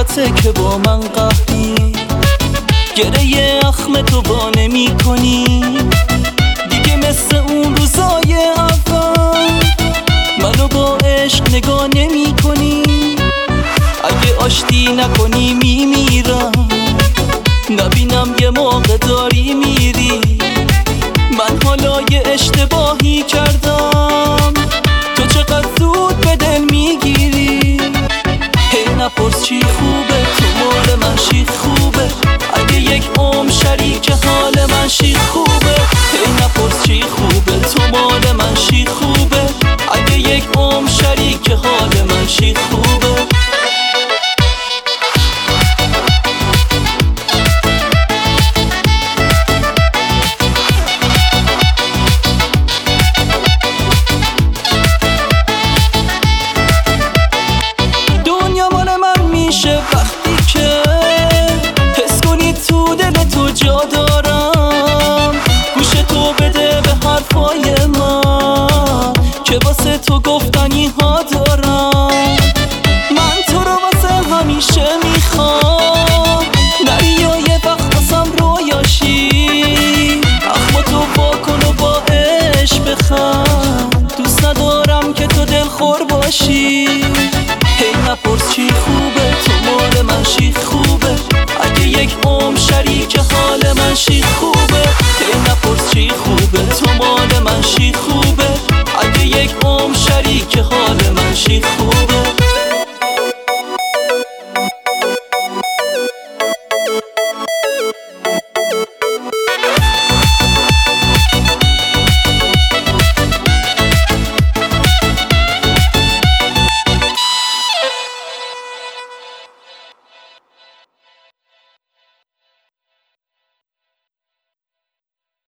غلطه که با من قهری، گره اخم تو با نمی کنی دیگه مثل اون روزای اول، منو با عشق نگاه نمی کنی. اگه آشتی نکنی میمیرم، نبینم یه موقع داری میری. من حالا یه اشتباهی کردم، تو چقدر زود به دل میگیری. هی نپرس چی خوب